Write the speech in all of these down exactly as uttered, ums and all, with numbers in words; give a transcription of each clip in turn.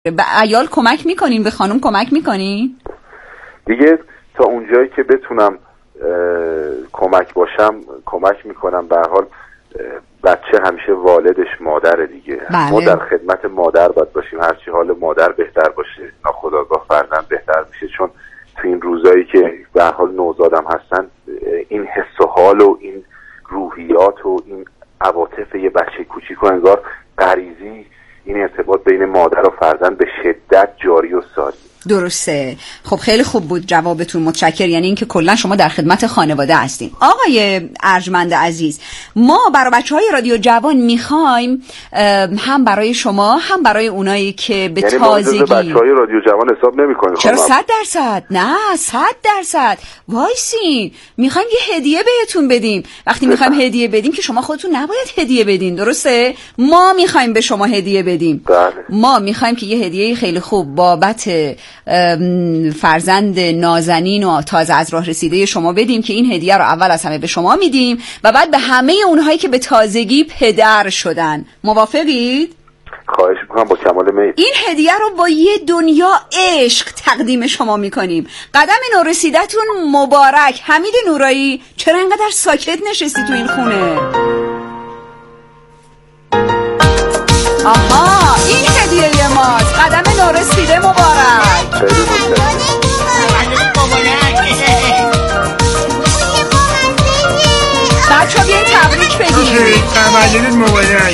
به عیال کمک میکنین؟ به خانم کمک میکنین؟ دیگه تا اونجایی که بتونم کمک باشم کمک میکنم. به هر حال بچه همیشه والدش مادر دیگه. بله. ما در خدمت مادر باید باشیم، هرچی حال مادر بهتر باشه ناخودآگاه فرزند بهتر میشه، چون تو این روزایی که به هر حال نوزادم هستن این حس و حال و این روحیات و این عواطف یه بچه کوچیک و انگار غریزی این ارتباط بین مادر و فرزند به شدت جاری و ساری. درسته. خب خیلی خوب بود جوابتون، متشکر. یعنی اینکه کلا شما در خدمت خانواده هستین. آقای ارجمند عزیز، ما برای بچهای رادیو جوان میخوایم هم برای شما هم برای اونایی که به یعنی تازگی یعنی بچهای رادیو جوان حساب نمی‌کنید؟ چرا صد درصد؟ نه صد درصد. وایسین، میخوایم یه هدیه بهتون بدیم. وقتی میخوایم هدیه بدیم که شما خودتون نباید هدیه بدین، درسته؟ ما میخوایم به شما هدیه بدیم. بله. ما میخوایم که یه هدیه خیلی خوب بابت فرزند نازنین و تازه از راه رسیده شما بدیم که این هدیه رو اول از همه به شما میدیم و بعد به همه اونهایی که به تازگی پدر شدن. موافقید؟ خواهش میکنم با کمال میل. این هدیه رو با یه دنیا عشق تقدیم شما میکنیم. قدم نورسیدتون مبارک. حمید نورایی، چرا اینقدر ساکت نشستی تو این خونه؟ آها، این هدیه ماست. قدم نورسیده مبارک. خیلی متشکرم. بچه‌ها بیاین تبریک بگیم. تولدت مبارک.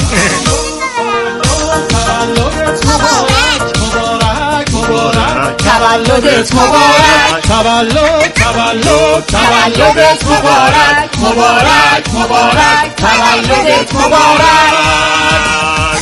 تولدت مبارک. تولد تولد تولدت مبارک. مبارک مبارک تولدت مبارک.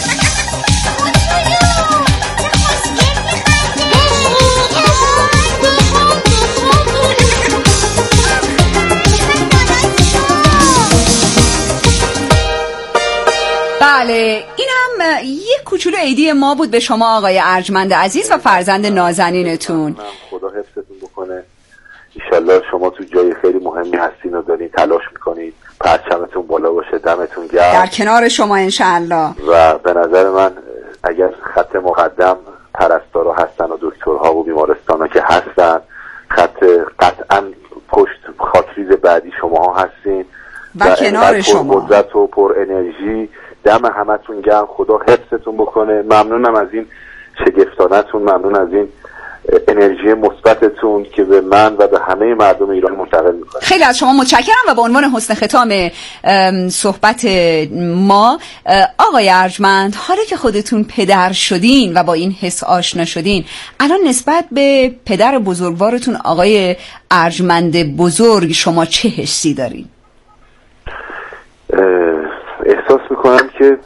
بله، این هم یه کوچولو عیدی ما بود به شما آقای ارجمند عزیز و فرزند نازنینتون. خدا حفظتون بکنه. انشالله شما تو جای خیلی مهمی هستین و دارین تلاش میکنید، پرچمتون بالا باشه، دمتون گرم. در کنار شما انشالله. و به نظر من اگر خط مقدم پرستارا هستن و دکترها و بیمارستانا که هستن، خط قطعا پشت خاکریز بعدی شما هستین و, و کنار شما پر قدرت و پر انرژی. دم همتون گرم، خدا حفظتون بکنه. ممنونم از این شگفتانتون، ممنون از این انرژی مثبتتون که به من و به همه مردم ایران منتقل میکنه. خیلی از شما متشکرم و به عنوان حسن ختام صحبت ما، آقای ارجمند، حالا که خودتون پدر شدین و با این حس آشنا شدین، الان نسبت به پدر بزرگوارتون آقای ارجمند بزرگ شما چه حسی دارین؟ احساس میکنم که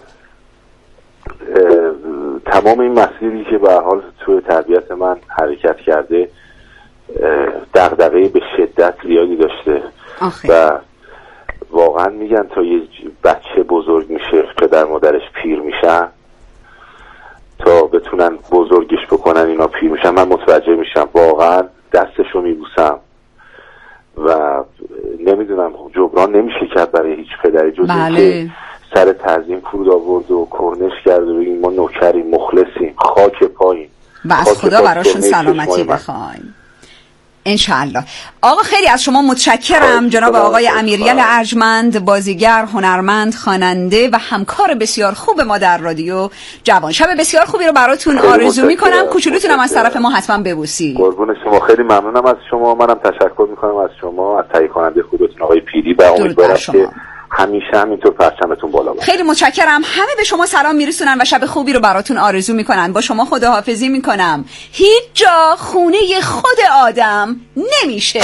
تمام این مسیری که به هر حال توی تربیت من حرکت کرده دغدغه به شدت زیادی داشته. آخه. و واقعا میگن تا یه بچه بزرگ میشه پدر مادرش پیر میشن، تا بتونن بزرگش بکنن اینا پیر میشن. من متوجه میشم، واقعا دستشو میبوسم و نمیدونم جبران نمیشه کرد برای هیچ پدری جز بله. که سر تعظیم فرود آورد و کرنش کرد و بگیم ما نوکریم، مخلصیم، خاک پاییم و از خدا براشون سلامتی بخوایم انشالله. آقا خیلی از شما متشکرم. جناب آقای امیریل ارجمند، بازیگر، هنرمند، خواننده و همکار بسیار خوب ما در رادیو جوان. شب بسیار خوبی رو براتون آرزو میکنم. کوچولوتونم از طرف ما حتما ببوسی. قربون شما، خیلی ممنونم از شما. منم تشکر میکنم از شما، از تهیه کننده خوبتون آقای پیری، و امیدوارم که همیشه همینطور پرچمتون بالا باشه. خیلی متشکرم. همه به شما سلام میرسونن و شب خوبی رو براتون آرزو میکنن. با شما خداحافظی میکنم. هیچ جا خونه خود آدم نمیشه.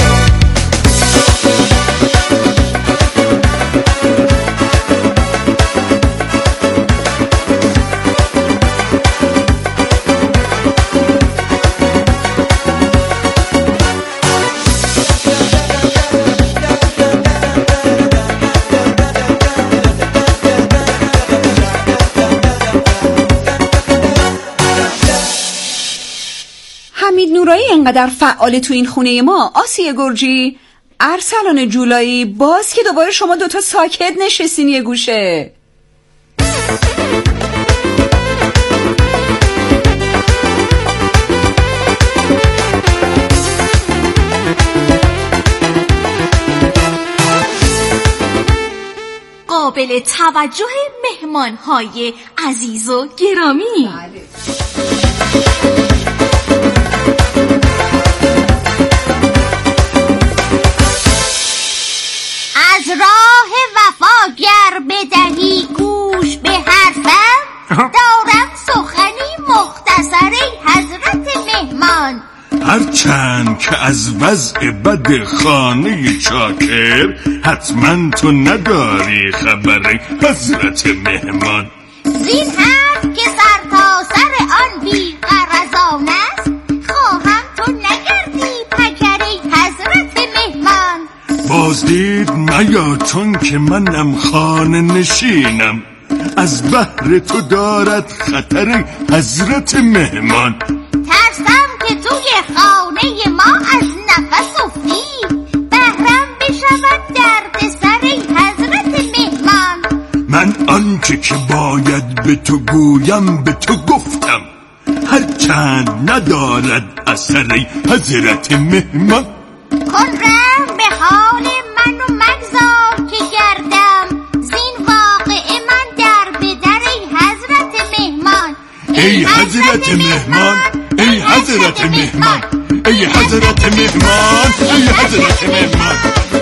حمید نورایی انقدر فعال تو این خونه ما. آسیه گرجی، ارسلان جولایی، باز که دوباره شما دوتا ساکت نشستین یه گوشه. قابل توجه مهمان‌های عزیز و گرامی. از راه وفا گر بدهی گوش به حرفم، دارم سخنی مختصر حضرت مهمان. هرچند که از وضع بد خانه چاکر حتما تو نداری خبر حضرت مهمان. زین حرف که سر تا سر آن بی غرضان است، خواهم تو نگردی پکری حضرت مهمان. بازدید میا چون که منم خانه نشینم، از بحر تو دارد خطر حضرت مهمان. ترسم که توی خانه ما از نفس افتی، بهرم بشود درد سر حضرت مهمان. من آنچه که باید به تو گویم به تو گفتم، هرچند ندارد اثر حضرت مهمان. کن رحم به حال من و مگذار که گردم، زین واقعه من در به در ای حضرت مهمان. ای حضرت مهمان، ای حضرت مهمان، ای حضرت مهمان، ای حضرت مهمان.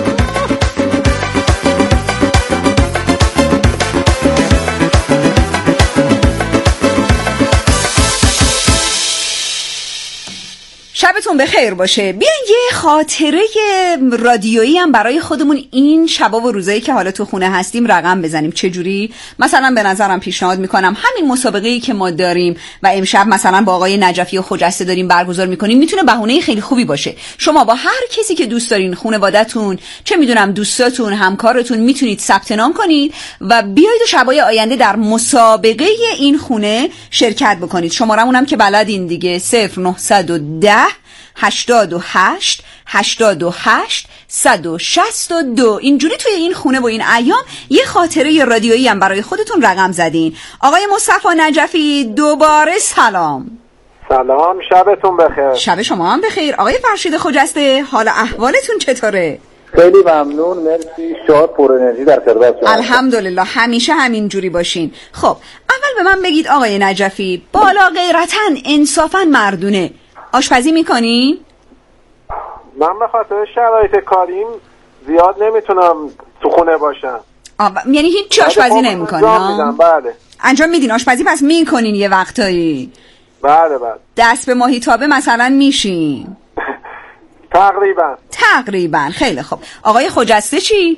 شبتون بخیر باشه. بیاین یه خاطره رادیویی هم برای خودمون این شبا و روزایی که حالا تو خونه هستیم رقم بزنیم. چجوری؟ مثلا به نظرم پیشنهاد میکنم همین مسابقه‌ای که ما داریم و امشب مثلا با آقای نجفی و خجسته داریم برگزار میکنیم، میتونه بهونه خیلی خوبی باشه. شما با هر کسی که دوست دارین، خانواده‌تون، چه میدونم دوستاتون، همکارتون، میتونید ثبت نام کنید و بیایید و شبای آینده در مسابقه این خونه شرکت بکنید. شمارمون هم که بلدین دیگه، صفر نهصد و ده هشتاد و هشت هشتاد و هشت صد و شصت و دو. اینجوری توی این خونه و این ایام یه خاطره رادیویی هم برای خودتون رقم زدین. آقای مصطفی نجفی دوباره سلام. سلام، شبتون بخیر. شب شما هم بخیر. آقای فرشید خجسته، حال احوالتون چطوره؟ خیلی ممنون، مرسی، شاد، پر انرژی در خدمت شما. الحمدلله، همیشه همین جوری باشین. خب اول به من بگید آقای نجفی، بالا غیرتاً انصافاً مردونه آشپزی میکنین؟ من به خاطر شرایط کاریم زیاد نمیتونم تو خونه باشم. آه، یعنی هیچ آشپزی نمیکنین؟ انجام میدم. بله. انجام میدین آشپزی، پس میکنین یه وقتایی؟ بله بله. دست به ماهیتابه مثلا میشین؟ تقریبا. تقریبا. خیلی خوب. آقای خجسته چی؟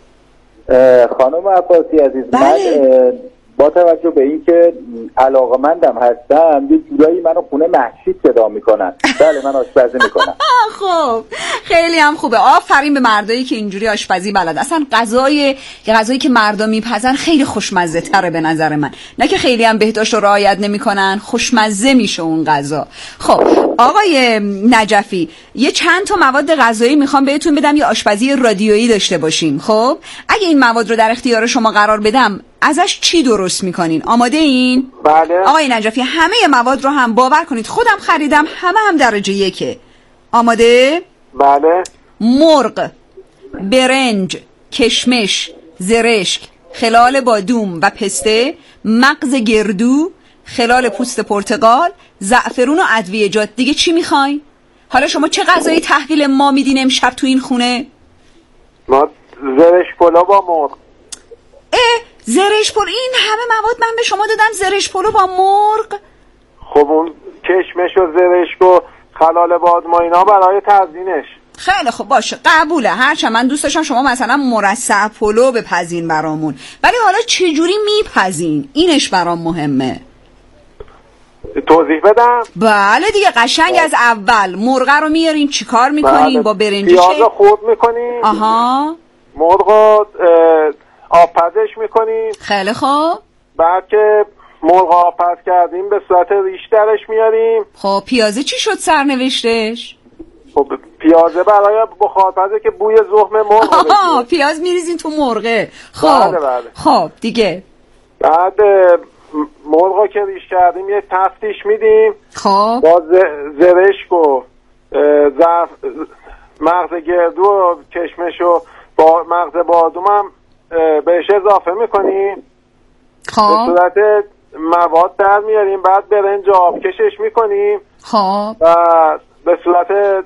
خانم عباسی عزیز، بله. من با توجه به این که علاقه‌مندم هستم یه جورایی منو خونه محشید صدا میکنن. بله، من آشپزی میکنم. خب خیلی هم خوبه. آفرین به مردایی که اینجوری آشپزی بلد. اصلا غذای غذایی که مردا میپزن خیلی خوشمزه تره به نظر من، نه که خیلی هم بهداشت رو رعایت نمیکنن، خوشمزه میشه اون غذا. خب آقای نجفی، یه چند تا مواد غذایی میخوام بهتون بدم، یه آشپزی رادیویی داشته باشیم. خب اگه این مواد رو در اختیار شما قرار بدم، ازش چی درست میکنین؟ آماده این؟ بله. آقای نجفی، همه مواد رو هم باور کنید خودم خریدم، همه هم درجه یکه. آماده؟ بله. مرغ، برنج، کشمش، زرشک، خلال بادوم و پسته، مغز گردو، خلال پوست پرتقال، زعفرون و ادویه‌جات. دیگه چی میخواین؟ حالا شما چه غذایی تحویل ما میدین امشب تو این خونه؟ ما زرش پلو با مرغ. اه، زرش پلو، این همه مواد من به شما دادم، زرش پلو با مرغ؟ خب اون کشمش و زرشک و خلال بادم و اینا برای تزیینش. خیلی خب باشه، قبوله. هرچند من دوست داشتم شما مثلا مرصع پلو بپزین برامون، ولی حالا چجوری میپزین؟ اینش برام مهمه. توضیح بدم؟ بله دیگه، قشنگ از اول مرغ رو میارین، چیکار میکنین؟ بله. با برنجش پیاز خورد میکنین. آها. مرغ رو آب پزش میکنین. خیلی خوب. بعد که مرغ آب پز کردیم به صورت ریش درش میاریم. خب پیازه چی شد سرنوشتش؟ خب پیازه برای بخارپزه که بوی زخم مرغ رو آها، پیاز میریزین تو مرغه. خب بله بله. خب دیگه بعد مرغ رو که ریش کردیم یه تفتیش میدیم. خب با زرشک و مغز گردو و کشمش و با مغز بادوم هم بهش اضافه میکنیم، خب به صورت مواد در میاریم، بعد برنج آب کشش میکنیم، خب و به صورت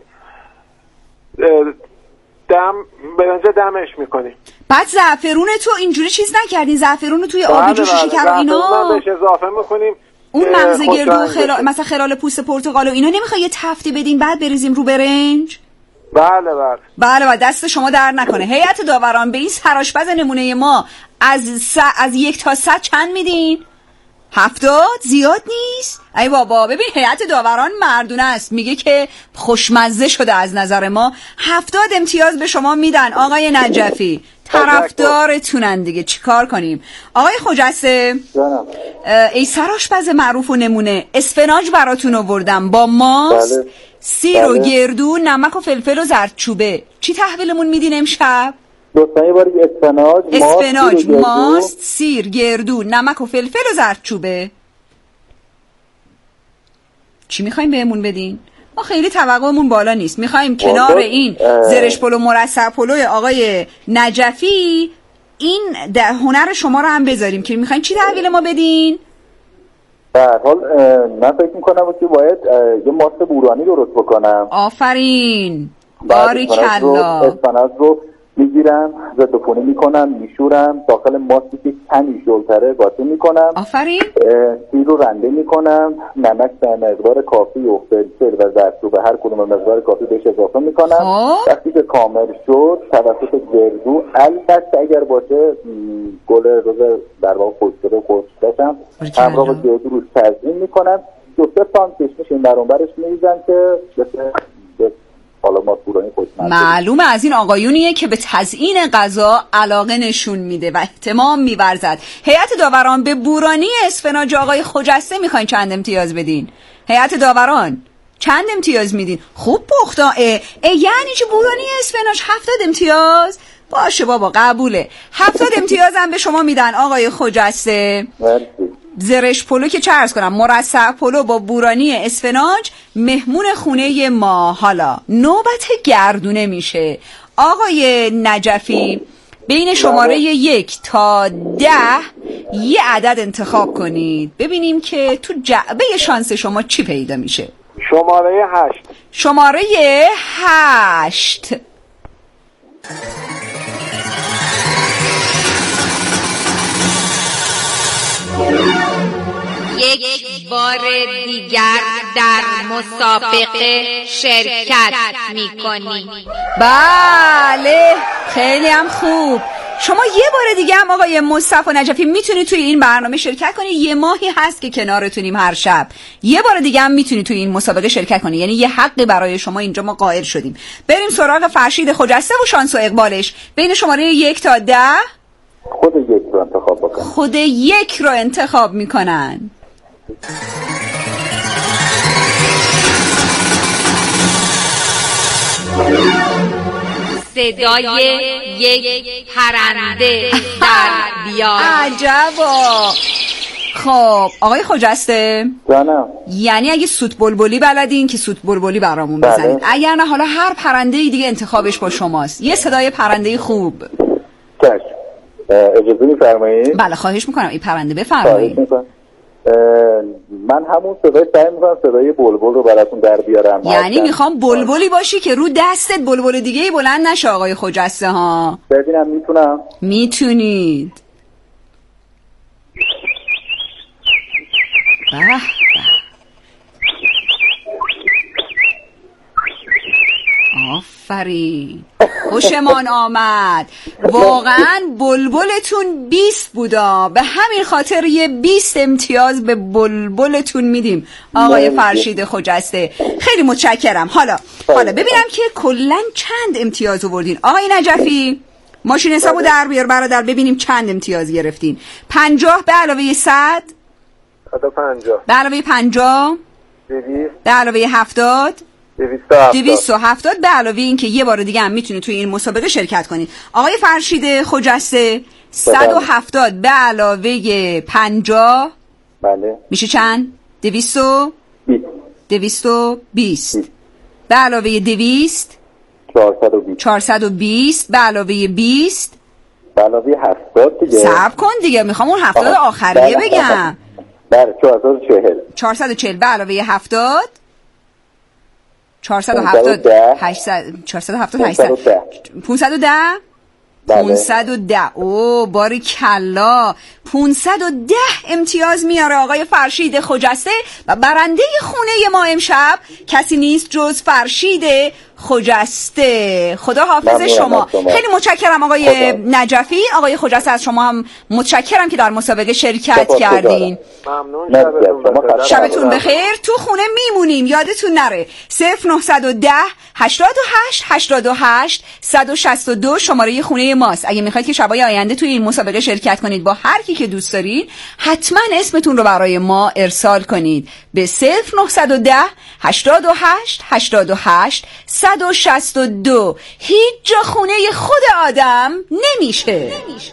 دم برنج دمش میکنیم. بعد زعفرون تو اینجوری چیز نکردین؟ زعفرون توی آب جوش و شکر و اینا زعفرون بهش اضافه میکنیم. اون مغز گردو خلال مثلا خلال پوست پرتقال و اینا نمیخوای یه تفتی بدین بعد بریزیم رو برنج؟ بله بله بله بله دست شما در نکنه. هیئت داوران به این سرآشپز نمونه ما از س... از یک تا صد چند میدین؟ هفتاد؟ زیاد نیست؟ ای بابا ببین هیئت داوران مردونه است، میگه که خوشمزه شده از نظر ما. هفتاد امتیاز به شما میدن آقای نجفی، طرفدارتونن دیگه، چیکار کنیم؟ آقای خجسته ای سرآشپز معروف و نمونه، اسفناج براتون آوردم با ماست، بله. سیر و گردو، نمک و فلفل و زردچوبه. چی تحویلمون میدین امشب؟ لطفاً یه باری اسفناج، اسفناج، ماست، سیر، گردو، نمک و فلفل و زردچوبه. چی میخوایم بهمون بدین؟ ما خیلی توقعمون بالا نیست، میخوایم کنار این زرش پلو مرصع پلوی آقای نجفی این در هنر شما رو هم بذاریم که میخوایم چی تحویل ما بدین؟ در حال من فکر میکنم که باید یه ماست بورانی درست بکنم. آفرین، باریکلا. اسفناج رو میگیرم، ضد عفونی میکنم، میشورم، داخل ماستی که کمی شلتره قاطی میکنم. آفرین. سیر رو رنده میکنم، نمک به مقدار کافی و فلفل و زردچوبه هر کدوم مقدار کافی بهش اضافه میکنم. وقتی که کامل شد توسط گردو، البته اگر باشه گل روز در واقع خشک‌شده خشک‌شده‌ام همراه با گردو روش تزیین میکنم. دو سه تا کشمش این بر اون برش میریزم که بشه حالا ما پورانی خوشمزه. معلومه از این آقایونیه که به تزیین غذا علاقه نشون میده و اهتمام میورزد. هیئت داوران به بورانی اسفناج آقای خجسته میخواین چند امتیاز بدین؟ هیئت داوران چند امتیاز میدین؟ خوب پخته. اه یعنی چه بورانی اسفناج هفتاد امتیاز؟ باشه بابا قبوله. هفتاد امتیاز هم به شما میدن آقای خجسته. مرسی. زرش پلو که چه عرض کنم، مرصع پلو با بورانی اسفناج، مهمون خونه ما. حالا نوبت گردونه میشه. آقای نجفی بین شماره یک تا ده یه عدد انتخاب کنید ببینیم که تو جعبه شانس شما چی پیدا میشه. شماره هشت. شماره هشت. یک بار دیگر در مسابقه شرکت می‌کنی. بله خیلی هم خوب. شما یه بار دیگه هم آقای مصطفی نجفی میتونی توی این برنامه شرکت کنی. یه ماهی هست که کنارتونیم هر شب. یه بار دیگه هم میتونی توی این مسابقه شرکت کنی، یعنی یه حقی برای شما اینجا ما قائل شدیم. بریم سراغ فرشید خجسته و شانس و اقبالش. بین شماره یک تا ده خود یک رو انتخاب بکنن. خود یک رو انتخاب میکنن. صدای یک پرنده در بیاد. عجبا. خب آقای خجسته جانم، یعنی اگه سوت بلبلی بلدین که سوت بلبلی برامون بزنید، اگر نه حالا هر پرنده دیگه انتخابش با شماست. یه صدای پرنده خوب. چشم. اجازه می‌فرمایید؟ بله خواهش میکنم. این پرنده بفرمایید. من همون صدای سعی میکنم صدای بلبل رو براتون در بیارم. یعنی میخوام بلبلی باشی که رو دستت بلبل دیگه ای بلند نشه آقای خجسته ها. ببینم میتونم. میتونید. به آفرین، خوشمان آمد. واقعا بلبلتون بیست بودا، به همین خاطر یه بیست امتیاز به بلبلتون میدیم آقای فرشید خجسته. خیلی متشکرم. حالا حالا ببینم که کلن چند امتیاز آوردین. آقای نجفی ماشین حسابو در بیار برادر ببینیم چند امتیاز گرفتین. پنجاه به علاوه صد پنجاه به علاوه پنجاه دویست به علاوه هفتاد دویست و هفتاد به علاوه این که یه بار دیگه هم میتونید توی این مسابقه شرکت کنید. آقای فرشید خجسته صد و هفتاد به علاوه پنجاه بله میشه چند؟ دویست و دویست و بیست به علاوه دویست چهارصد و بیست به علاوه بیست علاوه هفتاد دیگه. صبر کن دیگه، میخوام اون هفتاد آخریه بگم. بله چهارصد و چهل. چهارصد و چهل به علاوه هفتاد چهارصد و هفتاد هشتصد چهارصد و هفتاد هشتصد پانصد و ده پانصد و ده. او باری کلا پانصد و ده امتیاز میاره آقای فرشید خجسته و برنده خونه ما امشب کسی نیست جز فرشید خجسته. خدا حافظ شما. خیلی متشکرم آقای نجفی. آقای خجسته از شما هم متشکرم که در مسابقه شرکت کردین. ممنون. شبتون بخیر. تو خونه میمونیم، یادتون نره. صفر نه یک صفر هشتاد و هشت هشتاد و هشت صد و شصت و دو شماره خونه ماست. اگه میخواید که شبای آینده توی این مسابقه شرکت کنید با هر کی که دوست دارید، حتما اسمتون رو برای ما ارسال کنید به صفر نه یک صفر هشتاد و هشت هشتاد و هشت صد و شصت و دو. هیچ جا خونه خود آدم نمیشه.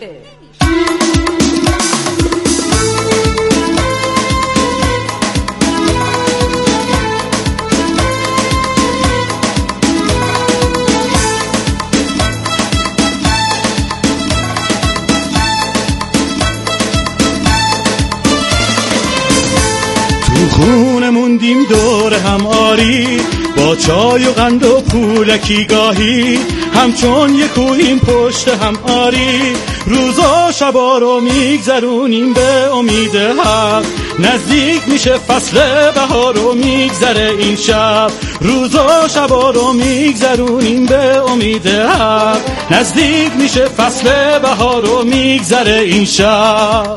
خونه موندیم دور هم آری، با چای و قند و پولکی گاهی، همچون یک کوهیم پشت هم آری، روزا شبا رو میگذرونیم به امید حق، نزدیک میشه فصل بهار رو میگذره این شب، روزا شبا رو میگذرونیم به امید حق، نزدیک میشه فصل بهار رو میگذره این شب.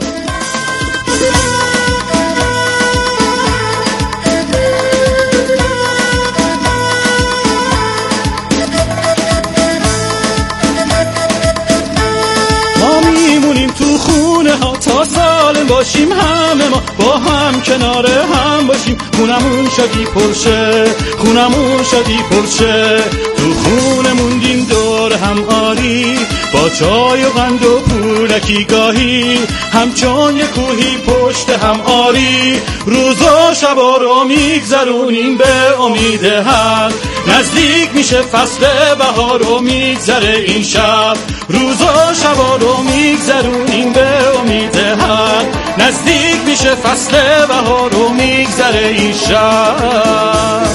تو خونه ها تا سالم باشیم، همه ما با هم کنار هم باشیم، خونمون شدی پرشه، خونمون شدی پرشه، تو خونه موندیم دور هم آری، با چای و قند و پولکی گاهی، همچون یک کوهی پشت هم آری، روزا شبا رو میگذرونیم به امید حق، نزدیک میشه فصل بهار رو میگذره این شب، روزا شبا رو میگذرونیم به امید حق، نزدیک میشه فصل بهار رو میگذره این شب.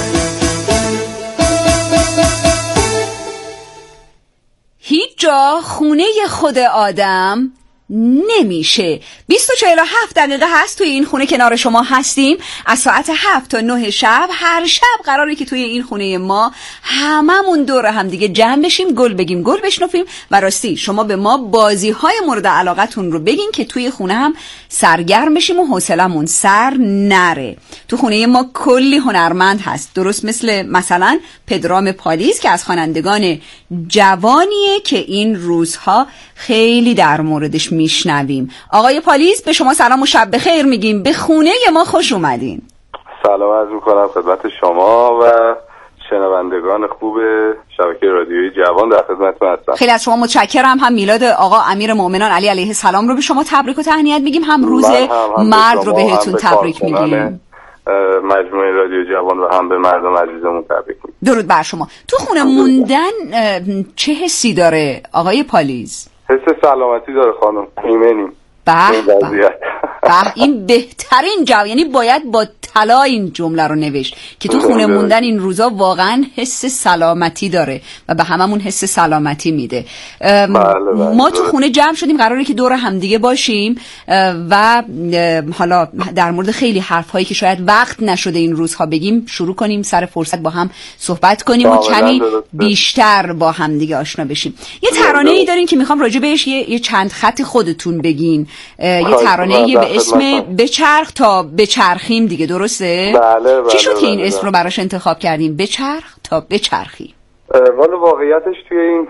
هیچ جا خونه خود آدم نمیشه. بیست و چهل و هفت دقیقه هست توی این خونه کنار شما هستیم. از ساعت هفت تا نه شب هر شب قراره که توی این خونه ما هممون دور هم دیگه جمع بشیم، گل بگیم، گل بشنفیم و راستی شما به ما بازی های مورد علاقتون رو بگین که توی خونه هم سرگرم بشیم و حوصلمون سر نره. تو خونه ما کلی هنرمند هست، درست مثل مثلا پدرام پالیز که از خوانندگان جوانیه که این روزها خیلی در موردش میشنویم. آقای پالیز به شما سلام و شب بخیر میگیم، به خونه ما خوش اومدین. سلام عرض میکنم خدمت شما و شنوندگان خوب شبکه رادیویی جوان، در خدمتتون هستم. خیلی از شما متشکرم. هم میلاد آقا امیر مومنان علی علیه السلام رو به شما تبریک و تهنیت میگیم، هم روز هم هم مرد رو بهتون تبریک میگیم. مجموعه رادیو جوان و هم به مردم عزیزمون تبریک میگیم. درود بر شما. تو خونه موندن چه حسی داره آقای پالیز؟ حس سلامتی داره خانم، ایمنیم. به این بهترین جواب، یعنی باید با طلا این جمله رو نوشت که تو خونه موندن این روزا واقعا حس سلامتی داره و به هممون حس سلامتی میده. بله بله ما تو خونه جمع شدیم، قراره که دور همدیگه باشیم و حالا در مورد خیلی حرفایی که شاید وقت نشده این روزها بگیم شروع کنیم، سر فرصت با هم صحبت کنیم و کمی بیشتر با همدیگه آشنا بشیم. یه ترانه ای دارین که میخوام راجع بهش یه, یه چند خط خودتون بگین. یه ترانه به اسم بچرخ تا بچرخیم دیگه، درسته؟ بله بله. چی شد که این بله اسم رو براش انتخاب کردیم، بچرخ تا بچرخی؟ والا واقعیتش توی این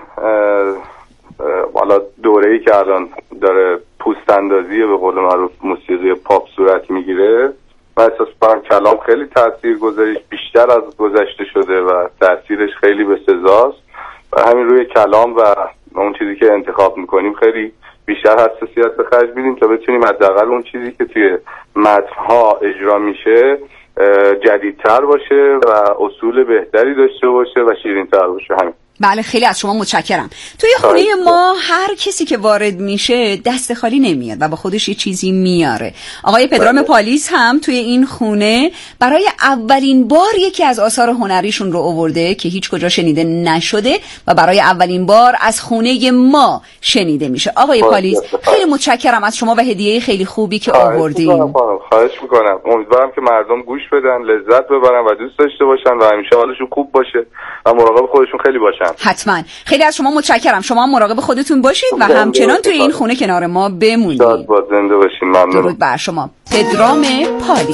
والا دوره‌ای که الان داره پوست اندازی به قول معروف موسیقی پاپ صورت میگیره و احساس کنم کلام خیلی تاثیرگذاریش بیشتر از گذشته شده و تاثیرش خیلی بسزاست و همین روی کلام و اون چیزی که انتخاب میکنیم خیلی بیشتر حساسیت به خرج میدیم تا بتونیم حداقل اون چیزی که توی متن‌ها اجرا میشه جدیدتر باشه و اصول بهتری داشته باشه و شیرین‌تر باشه. همین. بله خیلی از شما متشکرم. توی خونه ما هر کسی که وارد میشه دست خالی نمیاد و با خودش یه چیزی میاره. آقای پدرام پالیز هم توی این خونه برای اولین بار یکی از آثار هنریشون رو آورده که هیچ کجا شنیده نشده و برای اولین بار از خونه ما شنیده میشه. آقای پالیز خیلی متشکرم از شما و هدیه خیلی خوبی که آوردین. خواهش میکنم. امیدوارم که مردم گوش بدن، لذت ببرن و دوست داشته باشن و همیشه حالشون خوب باشه و مراقب خودشون خیلی باشن. حتما. خیلی از شما متشکرم. شما هم مراقب خودتون باشید و همچنان توی این خونه کنار ما بمونید. شاد با زنده باشین. ممنون. درود بر شما. پدرام پالیز.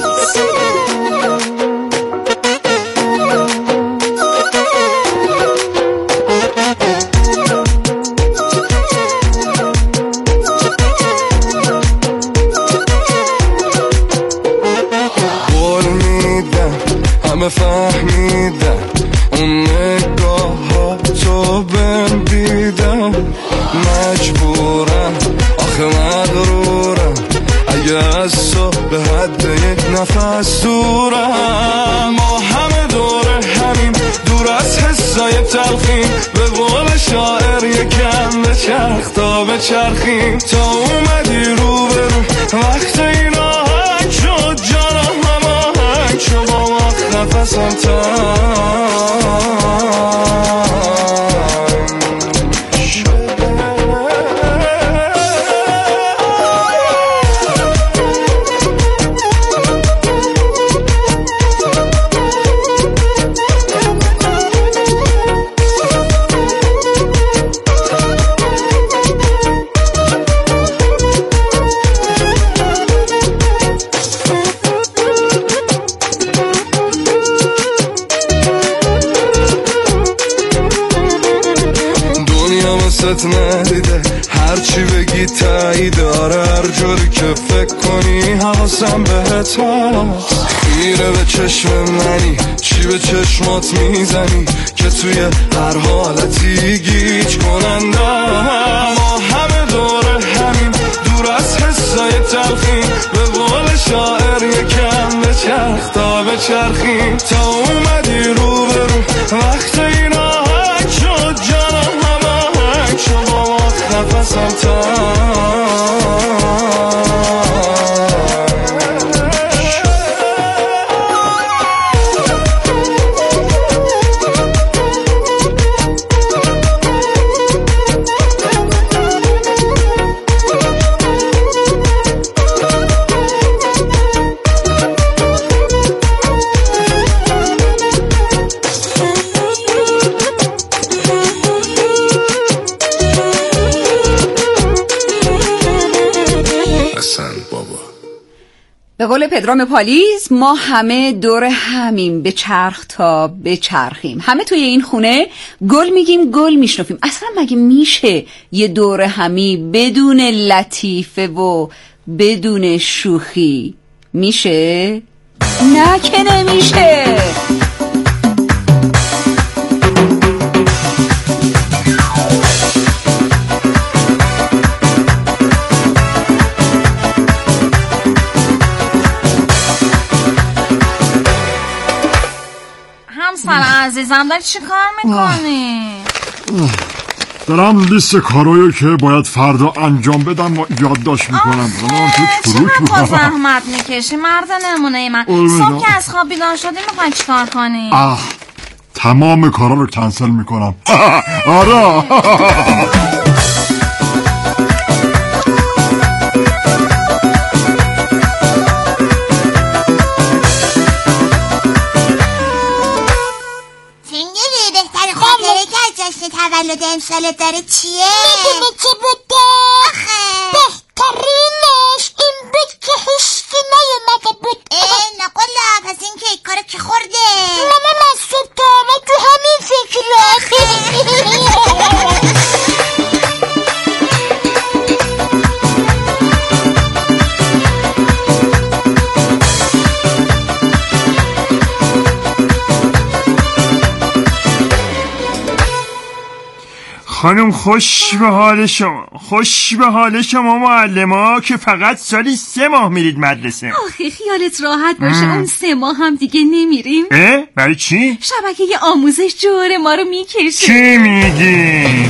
همه فهمیدن اون نگاه ها تو بهم دیدم، مجبورم آخه مغرورم اگه از تو به حد یک نفس دورم. ما همه دور همین دور از حسای تلخیم، به قول شاعر یکم به چرخ تا به چرخیم تا اومدی رو به رو وقت این آهنگ شد جانم هماهنگ شد با وقت نفسم تنگ ندیده، هرچی بگی تایید داره، هر جوری که فکر کنی حواسم بهت هست. خیره به چشم منی، چی به چشمات میزنی که توی هر حالتی گیج کننده. ما همه دور همین دور از حسای تلخیم، به قول شاعر یکم به چرخ تا به چرخیم تا اومدی رو به رو وقت این آهنگ شد جانم هماهنگ شد با وقت نفسم تنگ. به قول پدرام پالیز ما همه دور همیم، به چرخ تا به چرخیم. همه توی این خونه گل میگیم گل میشنفیم. اصلا مگه میشه یه دور همی بدون لطیفه و بدون شوخی؟ میشه؟ نه که نمیشه. همسر عزیزم داری چی کار میکنی؟ دارم لیست کارایی که باید فردا انجام بدم و یادداشت میکنم. چرا تو زحمت میکشی مرد نمونه من؟ صبح که از خواب بیدار شدی میخوای چی کار کنی؟ آه تمام کارا رو کنسل میکنم. آره تولد امسالت داره چیه؟ میدونی چی بوده؟ بهترینش این بود که هیچکی نیومده بود. اه نقلا پس این کیک کارو که خورده؟ منم از صبح تا حالا تو همین فکره. خانم خوش به حال شما، خوش به حال شما معلما که فقط سالی سه ماه میرید مدرسه. آخه خیالت راحت باشه ام. اون سه ماه هم دیگه نمیریم. اه؟ برای چی؟ شبکه آموزش جوره ما رو میکشه. چی میگی؟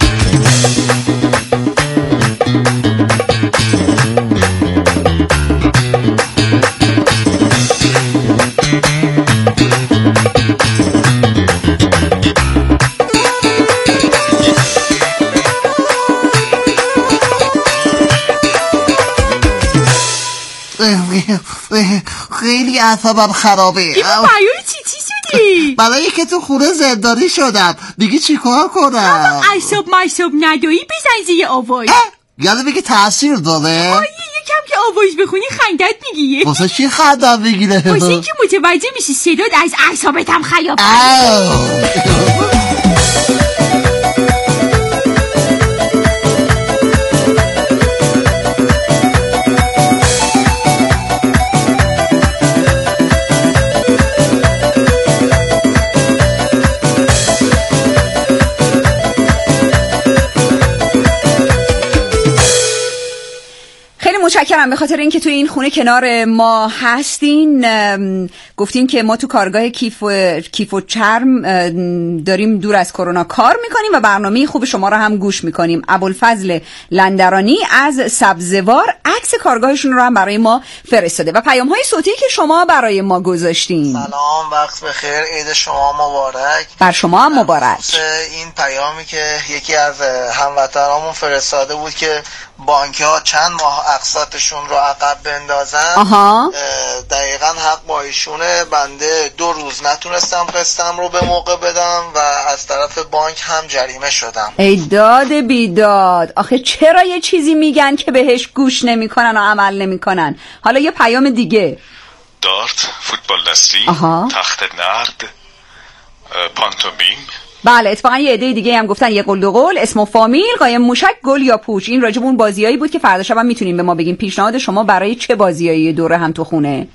خیلی اعصابم خرابه. این برای چی چی شدی؟ برای که تو خونه زندانی شدم دیگه چی کار کنم؟ اعصاب مصاب نداری بزن زیر آواز. یعنی بگه تاثیر داره؟ آیه یکم که آواز بخونی خندت میگیره. واسه چی خندم میگیره؟ واسه این که متوجه میشی صدات از اعصابت هم خراب. متشکرم به خاطر اینکه توی این خونه کنار ما هستین. گفتین که ما تو کارگاه کیف و کیف و چرم داریم دور از کرونا کار میکنیم و برنامه خوب شما رو هم گوش میکنیم. ابوالفضل لندرانی از سبزوار عکس کارگاهشون رو هم برای ما فرستاده و پیام‌های صوتی که شما برای ما گذاشتین. سلام، وقت بخیر، عید شما مبارک. بر شما هم مبارک. این پیامی که یکی از هموطنامون فرستاده بود که بانک‌ها چند ماه اقساطشون رو عقب بندازن. آها. دقیقاً حق با ایشونه. بنده دو روز نتونستم قسطم رو به موقع بدم و از طرف بانک هم جریمه شدم. ای داد بیداد، آخه چرا یه چیزی میگن که بهش گوش نمیکنن و عمل نمیکنن؟ حالا یه پیام دیگه. دارت، فوتبال دستی، تخت نرد، پانتومیم. بله، اتفاقا یه عده دیگه هم گفتن یه قول دو قول، اسم و فامیل، قایم موشک، گل یا پوچ. این راجب اون بازیایی بود که فردا شب هم میتونیم به ما بگیم. پیشنهاد شما برای چه بازیایی دوره هم تو خونه؟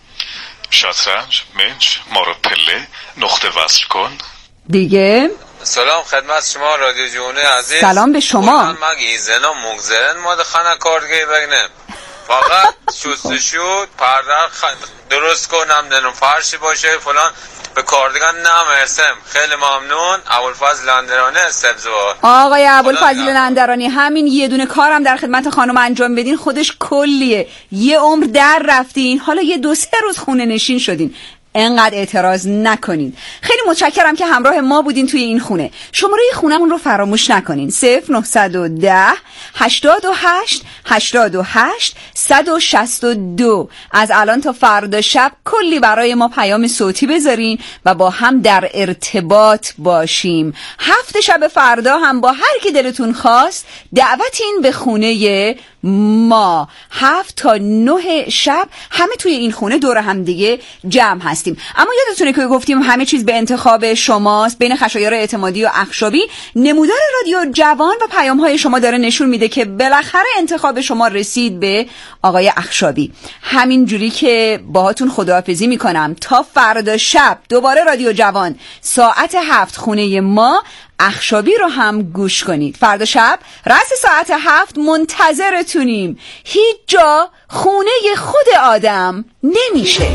شطرنج، منچ، مارو پله، نقطه وصل کن. دیگه سلام خدمت شما رادیو جونه عزیز. سلام به شما. من مگی زنا مگذرن ماده خانه کارگی بگنم فقط شستشو پردر خ... درست کنم دنم فرشی باشه فلان به کاردگان نمرسم. خیلی ممنون. ابوالفضل لندرانی سبزوار. آقای ابوالفضل لندرانی، همین یه دونه کارم در خدمت خانم انجام بدین خودش کلیه. یه عمر در رفتین، حالا یه دو سه روز خونه نشین شدین. انقدر اعتراض نکنین. خیلی متشکرم که همراه ما بودین توی این خونه. شماره خونمون رو فراموش نکنین. صفر نه یک صفر هشتاد و هشت هشتاد و هشت صد و شصت و دو. از الان تا فردا شب کلی برای ما پیام صوتی بذارین و با هم در ارتباط باشیم. هفت شب فردا هم با هر کی دلتون خواست دعوتین به خونه ما. هفت تا نه شب همه توی این خونه دور هم دیگه جمع هستیم. اما یادتونه که گفتیم همه چیز به انتخاب شماست. بین خشایار اعتمادی و اخشابی نمودار رادیو جوان و پیام‌های شما داره نشون میده که بالاخره انتخاب شما رسید به آقای اخشابی. همین جوری که باهاتون خداحافظی میکنم تا فردا شب دوباره رادیو جوان ساعت هفت خونه ما اخشابی رو هم گوش کنید. فردا شب رأس ساعت هفت منتظرتونیم. هیچ جا خونه خود آدم نمیشه.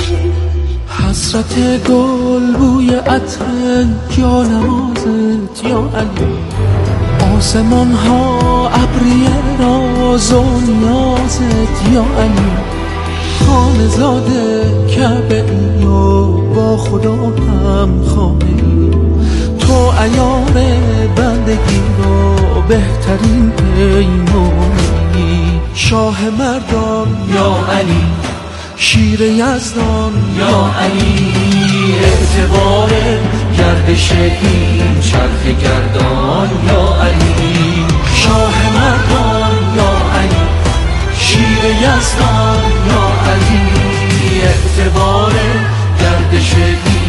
حسرت گل بوی عطر یا نمازت یا علی، آسمان ها ابری راز و نیازت یا علی، خانه زاده کعبه یا با خدا هم خانه، تو عیار بندگی را بهترین پیمانی، شاه مردان یا علی، شیر یزدان یا علی، اعتبار گردش این چرخ گردان یا علی، شاه مردان یا علی، شیر یزدان یا علی، اعتبار گردش این